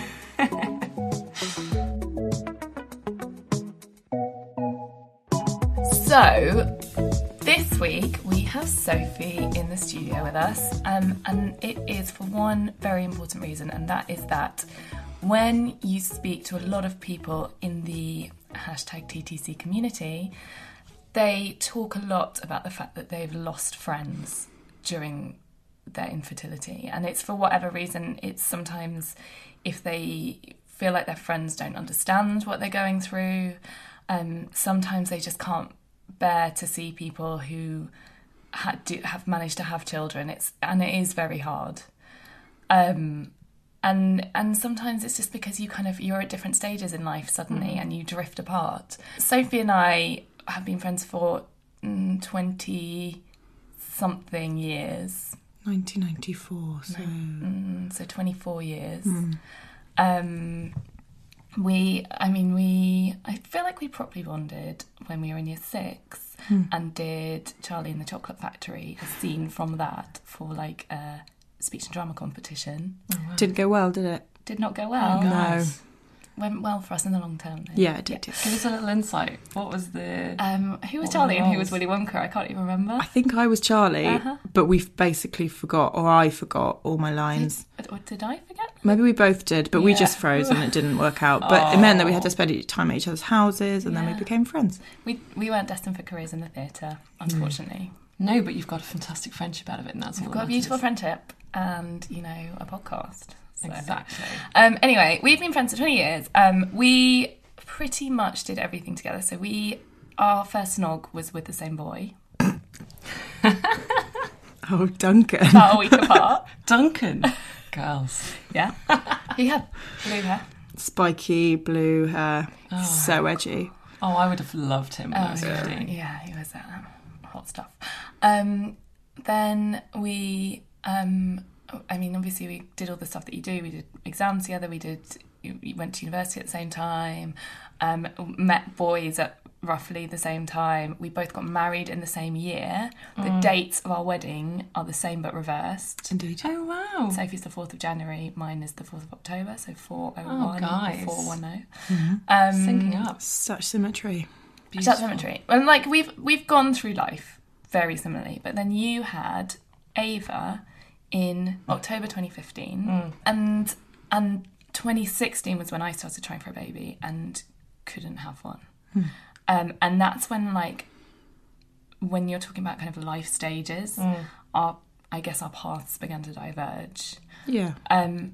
Speaker 4: So, this week we have Sophie in the studio with us, um, and it is for one very important reason, and that is that when you speak to a lot of people in the hashtag T T C community, they talk a lot about the fact that they've lost friends during their infertility, and it's for whatever reason. It's sometimes if they feel like their friends don't understand what they're going through. Um, sometimes they just can't bear to see people who ha- do, have managed to have children. It's and it is very hard. Um, and and sometimes it's just because you kind of you're at different stages in life suddenly, and you drift apart. Sophie and I have been friends for mm, twenty something years.
Speaker 5: nineteen ninety-four, so...
Speaker 4: Mm, so twenty-four years. Um, we, I mean, we, I feel like we properly bonded when we were in year six and did Charlie and the Chocolate Factory, a scene from that for like a speech and drama competition.
Speaker 5: Didn't go well, did it?
Speaker 4: Did not go well.
Speaker 5: No.
Speaker 4: went well for us in the long term. Though.
Speaker 5: Yeah, it did. Yeah.
Speaker 6: Give us a little insight. What was the...
Speaker 4: Um, who was
Speaker 6: What
Speaker 4: Charlie
Speaker 6: were the
Speaker 4: and who was
Speaker 6: roles?
Speaker 4: Willy Wonka? I can't even remember.
Speaker 5: I think I was Charlie,
Speaker 4: Uh-huh.
Speaker 5: but we basically forgot, or I forgot all my lines.
Speaker 4: Or did I forget?
Speaker 5: Maybe we both did, but we
Speaker 4: Yeah.
Speaker 5: just froze and it didn't work out. But it meant that we had to spend time at each other's houses, and then we
Speaker 4: Yeah.
Speaker 5: became friends.
Speaker 4: We we weren't destined for careers in the theatre, unfortunately.
Speaker 6: No, but you've got a fantastic friendship out of it, and that's all
Speaker 4: We've
Speaker 6: that
Speaker 4: got a beautiful
Speaker 6: matters.
Speaker 4: friendship and, you know, a podcast. So.
Speaker 6: Exactly.
Speaker 4: Um, anyway, we've been friends for twenty years. Um, we pretty much did everything together. So we, our first snog was with the same boy.
Speaker 5: Oh, Duncan.
Speaker 4: About a week apart.
Speaker 6: Duncan. Girls.
Speaker 4: Yeah. He had blue hair.
Speaker 5: Spiky, blue hair, so edgy.
Speaker 6: Oh, I would have loved him when I was
Speaker 4: yeah.
Speaker 6: fifteen.
Speaker 4: Yeah, he was um, hot stuff. Um, then we, um, I mean, obviously we did all the stuff that you do. We did exams together. We did. We went to university at the same time. Um, met boys at roughly the same time. We both got married in the same year. The dates of our wedding are the same but reversed.
Speaker 5: Indeed.
Speaker 6: Oh, wow.
Speaker 4: Sophie's the fourth of January. Mine is the fourth of October. So four oh
Speaker 6: Oh,
Speaker 4: one,
Speaker 6: guys.
Speaker 4: four one oh.
Speaker 5: Mm-hmm.
Speaker 4: Um,
Speaker 6: Syncing up.
Speaker 5: Such symmetry.
Speaker 4: That's symmetry. And like we've we've gone through life very similarly, but then you had Ava in October twenty fifteen,
Speaker 6: Mm.
Speaker 4: and and twenty sixteen was when I started trying for a baby and couldn't have one.
Speaker 5: Hmm.
Speaker 4: Um, and that's when like when you're talking about kind of life stages,
Speaker 6: Mm.
Speaker 4: our I guess our paths began to diverge.
Speaker 5: Yeah.
Speaker 4: Um,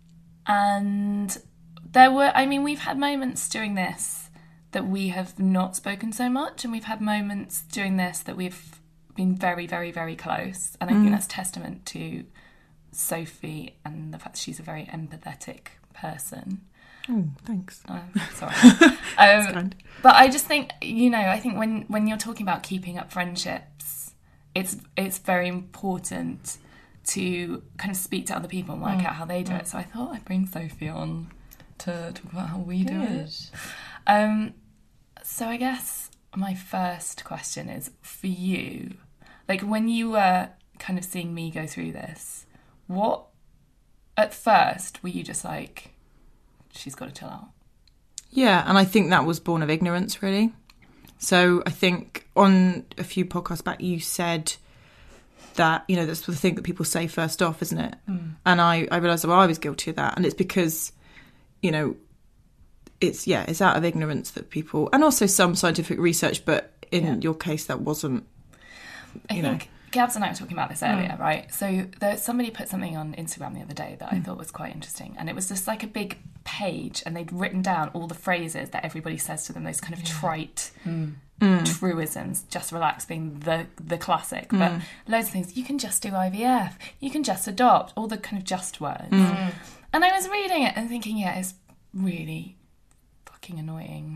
Speaker 4: and there were, I mean, we've had moments during this that we have not spoken so much, and we've had moments during this that we've been very, very, very close. And I think that's testament to Sophie and the fact that she's a very empathetic person.
Speaker 5: Oh, thanks.
Speaker 4: Oh, sorry. um,
Speaker 5: kind.
Speaker 4: but I just think, you know, I think when, when you're talking about keeping up friendships, it's it's very important to kind of speak to other people and work out how they do it. So I thought I'd bring Sophie on to talk about how we do it. Um, so I guess my first question is for you. Like when you were kind of seeing me go through this, what, at first, were you just like, she's got to chill out?
Speaker 5: Yeah, and I think that was born of ignorance, really. So I think on a few podcasts back, you said that, you know, that's the thing that people say first off, isn't it? Mm. And I, I realised, well, I was guilty of that. And it's because, you know, it's, yeah, it's out of ignorance that people, and also some scientific research, but in
Speaker 4: Yeah.
Speaker 5: your case, that wasn't,
Speaker 4: I
Speaker 5: you
Speaker 4: think
Speaker 5: know.
Speaker 4: Gabs and I were talking about this earlier, right? So there, somebody put something on Instagram the other day that I thought was quite interesting. And it was just like a big page, and they'd written down all the phrases that everybody says to them, those kind of trite truisms, just relax being the the classic. But loads of things. You can just do I V F. You can just adopt. All the kind of just words. And I was reading it and thinking, yeah, it's really fucking annoying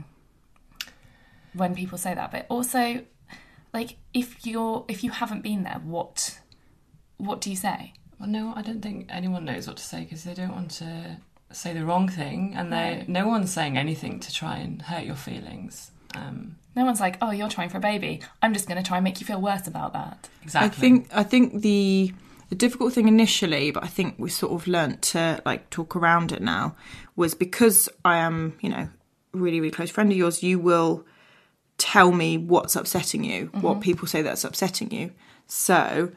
Speaker 4: when people say that. But also, like, if you're if you haven't been there, what what do you say?
Speaker 6: Well, no, I don't think anyone knows what to say because they don't want to say the wrong thing, and they no one's saying anything to try and hurt your feelings. Um,
Speaker 4: No one's like, oh, you're trying for a baby. I'm just going to try and make you feel worse about that.
Speaker 6: exactly.
Speaker 5: I think I think the the difficult thing initially, but I think we sort of learnt to like talk around it now, was because I am, you know, a really, really close friend of yours, you will tell me what's upsetting you, mm-hmm. what people say that's upsetting you. So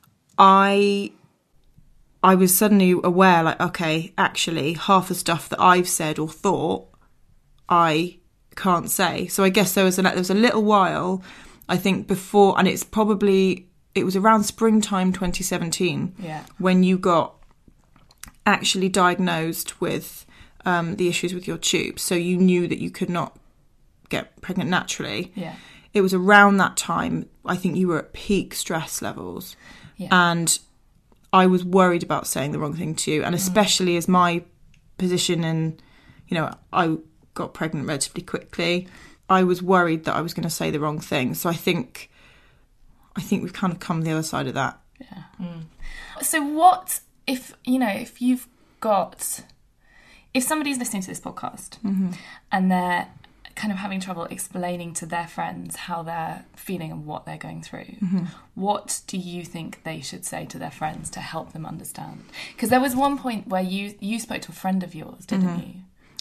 Speaker 5: I I was suddenly aware, like, okay, actually half the stuff that I've said or thought I can't say. So I guess there was a, there was a little while, I think, before, and it's probably, it was around springtime twenty seventeen
Speaker 4: Yeah.
Speaker 5: when you got actually diagnosed with um, the issues with your tubes. So you knew that you could not get pregnant naturally.
Speaker 4: Yeah.
Speaker 5: It was around that time, I think you were at peak stress levels.
Speaker 4: Yeah.
Speaker 5: And I was worried about saying the wrong thing to you. And especially as my position in, you know, I got pregnant relatively quickly, I was worried that I was going to say the wrong thing. So I think, I think we've kind of come the other side of that.
Speaker 4: Yeah. Mm. So what if, you know, if you've got, if somebody's listening to this podcast
Speaker 5: Mm-hmm.
Speaker 4: and they're kind of having trouble explaining to their friends how they're feeling and what they're going through,
Speaker 5: Mm-hmm.
Speaker 4: what do you think they should say to their friends to help them understand? Because there was one point where you you spoke to a friend of yours, didn't
Speaker 5: Mm-hmm.
Speaker 4: you?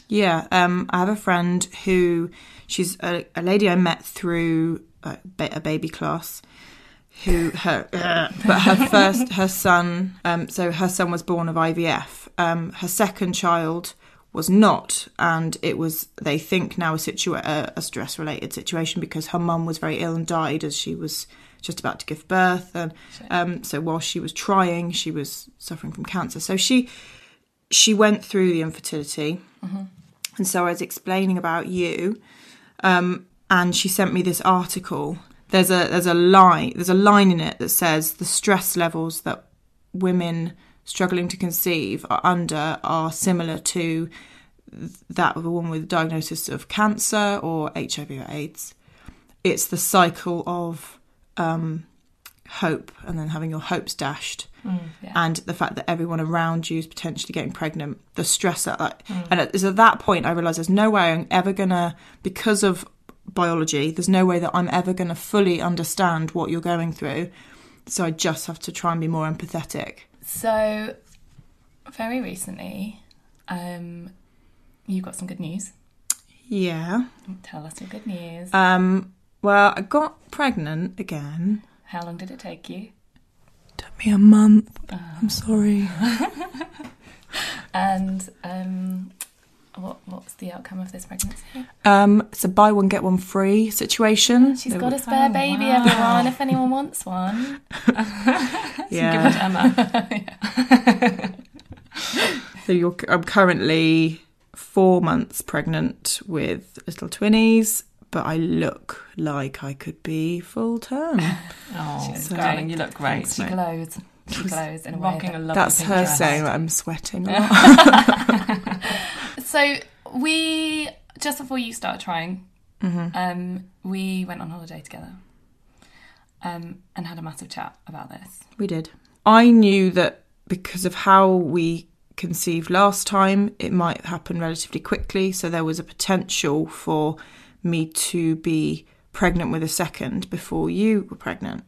Speaker 5: Yeah, um, I have a friend who, she's a, a lady I met through a, a baby class, who her, uh, but her first, her son, um, so her son was born of I V F. Um, her second child was not, and it was, they think now, a, situa- a, a stress-related situation because her mum was very ill and died as she was just about to give birth, and um, so while she was trying, she was suffering from cancer. So she she went through the infertility, mm-hmm. and so I was explaining about you, um, and she sent me this article. There's a there's a line there's a line in it that says the stress levels that women struggling to conceive are under are similar to that of a woman with a diagnosis of cancer or H I V or AIDS. It's the cycle of um, hope and then having your hopes dashed, mm, yeah. and the fact that everyone around you is potentially getting pregnant, the stress at that. Mm. And it's at that point I realised there's no way I'm ever going to, because of biology, there's no way that I'm ever going to fully understand what you're going through. So I just have to try and be more empathetic.
Speaker 4: So, very recently, um, you got some good news.
Speaker 5: Yeah.
Speaker 4: Tell us your good news.
Speaker 5: Um, well, I got pregnant again.
Speaker 4: How long did it take you?
Speaker 5: It took me a month. Oh. I'm sorry.
Speaker 4: And um, what what's the outcome of this pregnancy?
Speaker 5: Um, it's a buy one get one free situation.
Speaker 4: She's got a spare oh, baby, wow. everyone. If anyone wants one,
Speaker 5: yeah,
Speaker 4: give it to Emma.
Speaker 5: So you're, I'm currently four months pregnant with little twinnies, but I look like I could be full term.
Speaker 6: Oh, so, darling, you look great.
Speaker 4: She glows. She glows in a way. That,
Speaker 6: a lovely
Speaker 5: that's her
Speaker 6: dress.
Speaker 5: saying that I'm sweating a lot.
Speaker 4: So we, just before you started trying,
Speaker 5: mm-hmm.
Speaker 4: um, we went on holiday together um, and had a massive chat about this.
Speaker 5: We did. I knew that because of how we conceived last time, it might happen relatively quickly. So there was a potential for me to be pregnant with a second before you were pregnant.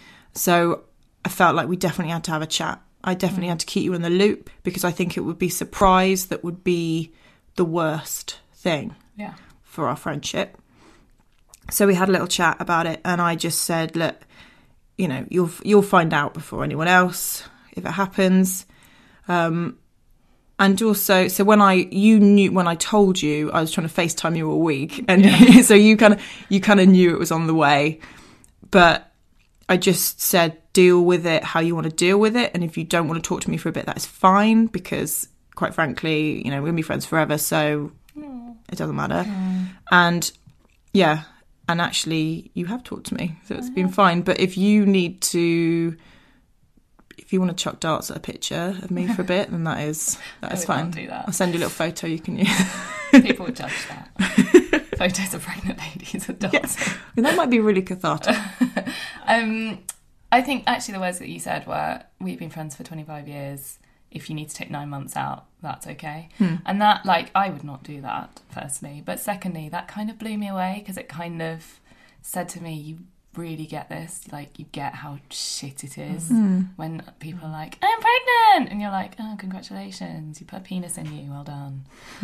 Speaker 5: So I felt like we definitely had to have a chat. I definitely mm. had to keep you in the loop because I think it would be surprise that would be the worst thing
Speaker 4: yeah.
Speaker 5: for our friendship. So we had a little chat about it, and I just said, look, you know, you'll you'll find out before anyone else if it happens. Um, and also, so when I you knew when I told you, I was trying to FaceTime you all week, and yeah. so you kind of you kind of knew it was on the way, but I just said, deal with it how you want to deal with it, and if you don't want to talk to me for a bit, that is fine, because quite frankly, you know, we're gonna be friends forever, so mm. it doesn't matter. Mm. And yeah, and actually, you have talked to me, so it's been fine. But if you need to, if you want to chuck darts at a picture of me for a bit, then that is that is fine.
Speaker 4: Do that.
Speaker 5: I'll send you a little photo you can use.
Speaker 4: People would judge that. Photos of pregnant ladies with darts.
Speaker 5: Yeah. I mean, that might be really cathartic.
Speaker 4: um, I think actually the words that you said were, we've been friends for twenty-five years. If you need to take nine months out, that's okay.
Speaker 5: Hmm.
Speaker 4: And that, like, I would not do that, firstly. But secondly, that kind of blew me away, because it kind of said to me, you really get this. Like, you get how shit it is
Speaker 5: hmm.
Speaker 4: when people are like, I'm pregnant! And you're like, oh, congratulations. You put a penis in you. Well done.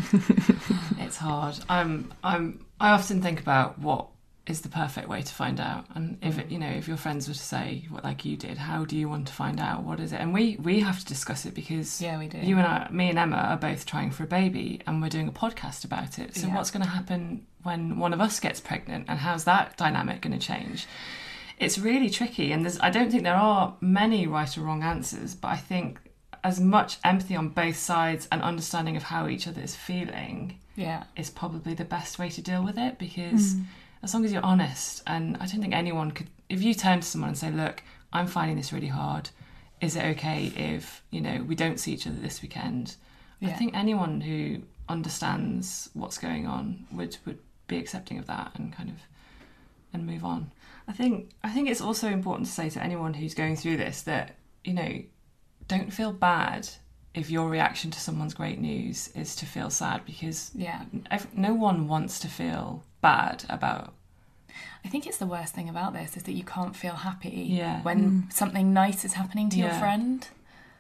Speaker 6: It's hard. I'm, I'm, I often think about what is the perfect way to find out, and if it, you know, if your friends were to say what like you did, how do you want to find out, what is it? And we we have to discuss it, because
Speaker 4: yeah we do
Speaker 6: you and I, me and Emma are both trying for a baby, and we're doing a podcast about it. So
Speaker 4: yeah.
Speaker 6: what's going to happen when one of us gets pregnant, and how's that dynamic going to change? It's really tricky, and there's I don't think there are many right or wrong answers, but I think as much empathy on both sides and understanding of how each other is feeling
Speaker 4: yeah
Speaker 6: is probably the best way to deal with it, because mm. as long as you're honest, and I don't think anyone could, if you turn to someone and say, look, I'm finding this really hard, is it okay if, you know, we don't see each other this weekend? Yeah. I think anyone who understands what's going on would, would be accepting of that and kind of, and move on. I think, I think it's also important to say to anyone who's going through this that, you know, don't feel bad if your reaction to someone's great news is to feel sad, because
Speaker 4: yeah.
Speaker 6: no one wants to feel bad about.
Speaker 4: I think it's the worst thing about this is that you can't feel happy
Speaker 6: yeah.
Speaker 4: when
Speaker 5: mm.
Speaker 4: something nice is happening to
Speaker 6: yeah.
Speaker 4: your friend.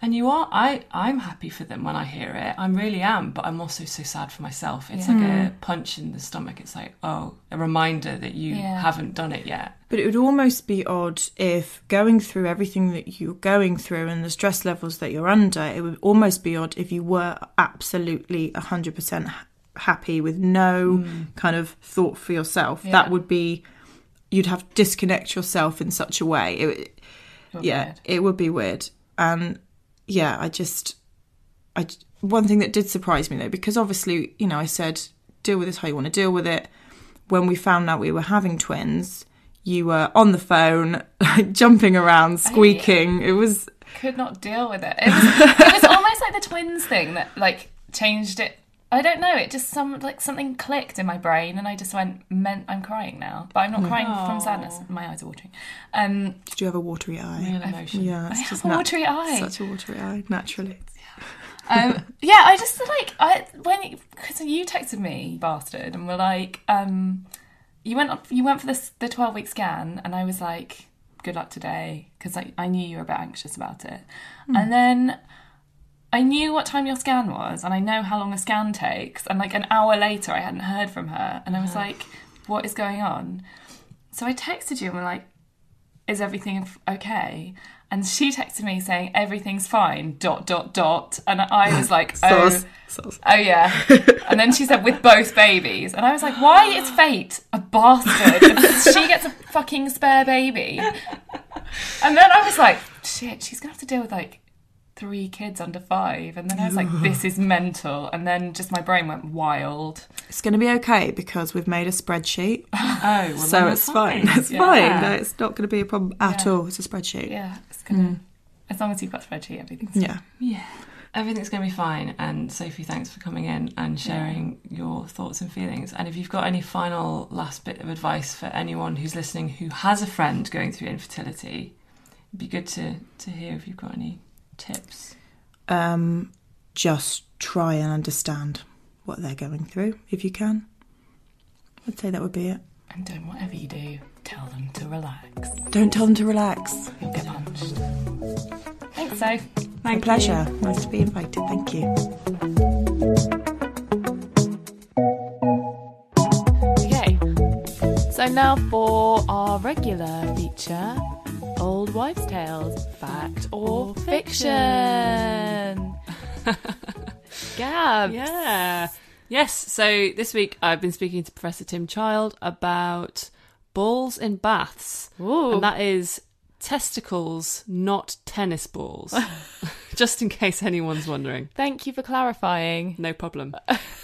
Speaker 6: And you are, I, I'm happy for them when I hear it. I really am, but I'm also so sad for myself. It's
Speaker 4: Yeah.
Speaker 6: like a punch in the stomach. It's like, oh, a reminder that you
Speaker 4: Yeah.
Speaker 6: haven't done it yet.
Speaker 5: But it would almost be odd if going through everything that you're going through and the stress levels that you're under, it would almost be odd if you were absolutely one hundred percent happy with no mm. kind of thought for yourself. Yeah. That would be, you'd have to disconnect yourself in such a way. It, it yeah, weird. It would be weird. And yeah, I just, I one thing that did surprise me though, because obviously, you know, I said, deal with this how you want to deal with it. When we found out we were having twins, you were on the phone, like jumping around, squeaking. I, it was
Speaker 4: could not deal with it. It was, it was almost like the twins thing that like changed it. I don't know. It just some like something clicked in my brain, and I just went, "Meant I'm crying now," but I'm not crying Aww. from sadness. My eyes are watering. Um,
Speaker 5: Did you have a watery eye?
Speaker 6: Real emotion.
Speaker 5: Yeah,
Speaker 4: it's
Speaker 5: I
Speaker 4: just
Speaker 5: have
Speaker 4: a watery nat- eye.
Speaker 5: Such a watery eye, naturally.
Speaker 4: um, yeah, I just like I when because you texted me, you bastard, and were like, um, you went up, you went for this the twelve week scan, and I was like, good luck today, because I I knew you were a bit anxious about it, mm. and then I knew what time your scan was, and I know how long a scan takes, and like an hour later I hadn't heard from her, and I was like, what is going on? So I texted you and we're like, is everything okay? And she texted me saying everything's fine, dot dot dot, and I was like, oh,
Speaker 5: Sauce. Sauce.
Speaker 4: oh yeah. And then she said with both babies, and I was like, why is fate a bastard? She gets a fucking spare baby. And then I was like, shit, she's gonna have to deal with like three kids under five. And then I was like, this is mental. And then just my brain went wild.
Speaker 5: It's going to be okay because we've made a spreadsheet.
Speaker 6: Oh, well,
Speaker 5: so it's fine. fine. It's
Speaker 4: yeah.
Speaker 5: fine. No, it's not going to be a problem at
Speaker 4: yeah.
Speaker 5: all. It's a spreadsheet.
Speaker 4: Yeah, it's gonna. Mm. As long as you've got a spreadsheet, everything's
Speaker 5: yeah,
Speaker 6: yeah, everything's going to be fine. And Sophie, thanks for coming in and sharing yeah. your thoughts and feelings. And if you've got any final last bit of advice for anyone who's listening who has a friend going through infertility, it'd be good to to hear if you've got any tips.
Speaker 5: Um, just try and understand what they're going through, if you can. I'd say that would be it.
Speaker 4: And don't, whatever you do, tell them to relax.
Speaker 5: Don't tell them to relax.
Speaker 4: You'll get punched. Thanks, Soph.
Speaker 5: My pleasure. Nice to be invited. Thank you.
Speaker 4: Okay, so now for our regular feature, Old Wives' Tales, fact or fiction. Gab.
Speaker 3: Yeah. Yes, so this week I've been speaking to Professor Tim Child about balls in baths.
Speaker 4: Ooh.
Speaker 3: And that is testicles, not tennis balls. Just in case anyone's wondering.
Speaker 4: Thank you for clarifying.
Speaker 3: No problem.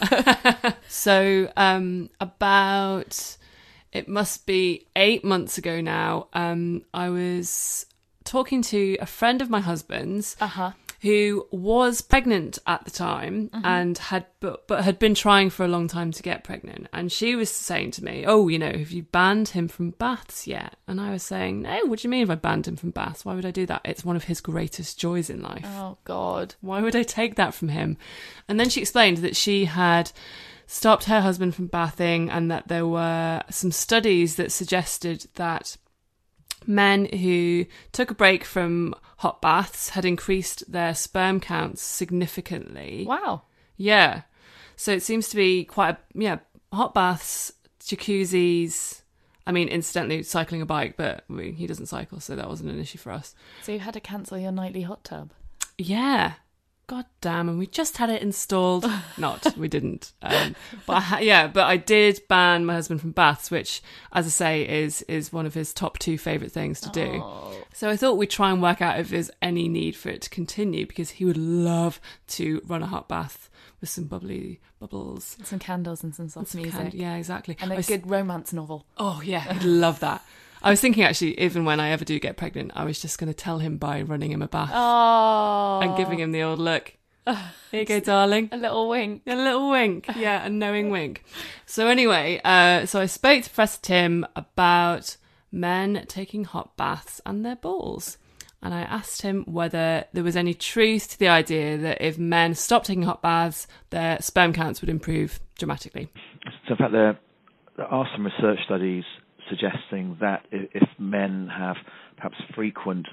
Speaker 3: So, um, about... It must be eight months ago now. Um, I was talking to a friend of my husband's
Speaker 4: uh-huh.
Speaker 3: who was pregnant at the time uh-huh. and had but, but had been trying for a long time to get pregnant. And she was saying to me, oh, you know, have you banned him from baths yet? And I was saying, no, what do you mean if I banned him from baths? Why would I do that? It's one of his greatest joys in life.
Speaker 4: Oh, God.
Speaker 3: Why would I take that from him? And then she explained that she had stopped her husband from bathing and that there were some studies that suggested that men who took a break from hot baths had increased their sperm counts significantly.
Speaker 4: Wow.
Speaker 3: Yeah. So it seems to be quite a, yeah, hot baths, jacuzzis. I mean, incidentally, cycling a bike, but I mean, he doesn't cycle, so that wasn't an issue for us.
Speaker 4: So you had to cancel your nightly hot tub?
Speaker 3: Yeah. God damn, and we just had it installed. Not, we didn't. Um, but I ha- yeah, but I did ban my husband from baths, which, as I say, is is one of his top two favourite things to do.
Speaker 4: Oh.
Speaker 3: So I thought we'd try and work out if there's any need for it to continue, because he would love to run a hot bath with some bubbly bubbles.
Speaker 4: Some candles and some soft
Speaker 3: some
Speaker 4: music.
Speaker 3: Cand- yeah, exactly.
Speaker 4: And a
Speaker 3: was-
Speaker 4: good romance novel.
Speaker 3: Oh, yeah, he'd love that. I was thinking, actually, even when I ever do get pregnant, I was just going to tell him by running him a bath
Speaker 4: Oh.
Speaker 3: and giving him the old look. Here you go, darling.
Speaker 4: A little wink.
Speaker 3: A little wink. Yeah, a knowing wink. So anyway, uh, so I spoke to Professor Tim about men taking hot baths and their balls. And I asked him whether there was any truth to the idea that if men stopped taking hot baths, their sperm counts would improve dramatically.
Speaker 8: So in fact, there, there are some research studies suggesting that if men have perhaps frequent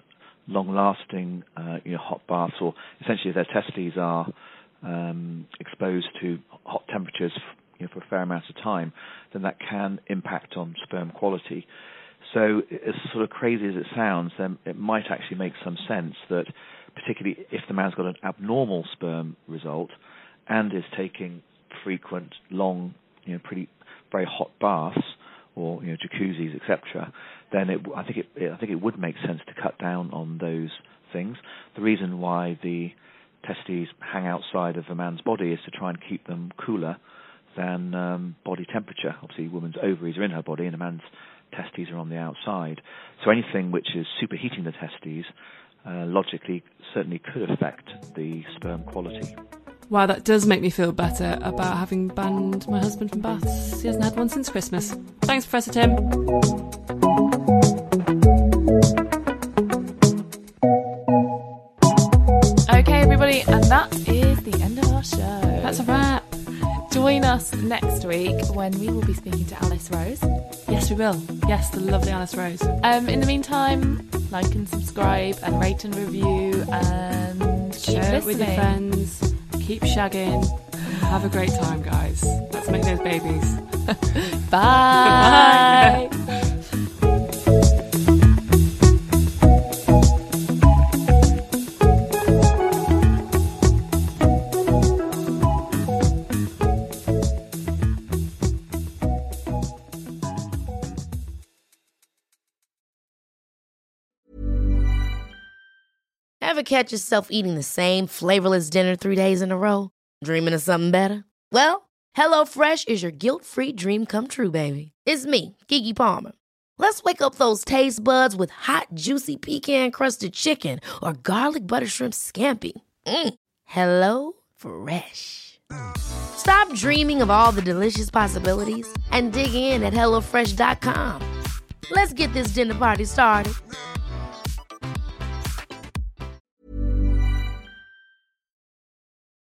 Speaker 8: long-lasting, uh, you know, hot baths, or essentially if their testes are um, exposed to hot temperatures, you know, for a fair amount of time, then that can impact on sperm quality. So, as sort of crazy as it sounds, then it might actually make some sense that, particularly if the man's got an abnormal sperm result and is taking frequent, long, you know, pretty very hot baths, or you know, jacuzzis, et cetera, then it, I think it, it, I think it would make sense to cut down on those things. The reason why the testes hang outside of a man's body is to try and keep them cooler than um, body temperature. Obviously, a woman's ovaries are in her body, and a man's testes are on the outside. So anything which is superheating the testes, uh, logically, certainly could affect the sperm quality.
Speaker 3: Wow, that does make me feel better about having banned my husband from baths. He hasn't had one since Christmas. Thanks, Professor Tim.
Speaker 4: Okay, everybody, and that is the end of our show.
Speaker 3: That's a wrap.
Speaker 4: Join us next week when we will be speaking to Alice Rose.
Speaker 3: Yes, we will. Yes, the lovely Alice Rose.
Speaker 4: Um, in the meantime, like and subscribe and rate and review and keep
Speaker 3: Share
Speaker 4: listening.
Speaker 3: it with your friends. Keep shagging. Have a great time, guys. Let's make those babies.
Speaker 4: Bye.
Speaker 3: Bye.
Speaker 1: Ever catch yourself eating the same flavorless dinner three days in a row? Dreaming of something better? Well, HelloFresh is your guilt-free dream come true, baby. It's me, Keke Palmer. Let's wake up those taste buds with hot, juicy pecan-crusted chicken or garlic butter shrimp scampi. Mm. Hello Fresh. Stop dreaming of all the delicious possibilities and dig in at hello fresh dot com. Let's get this dinner party started.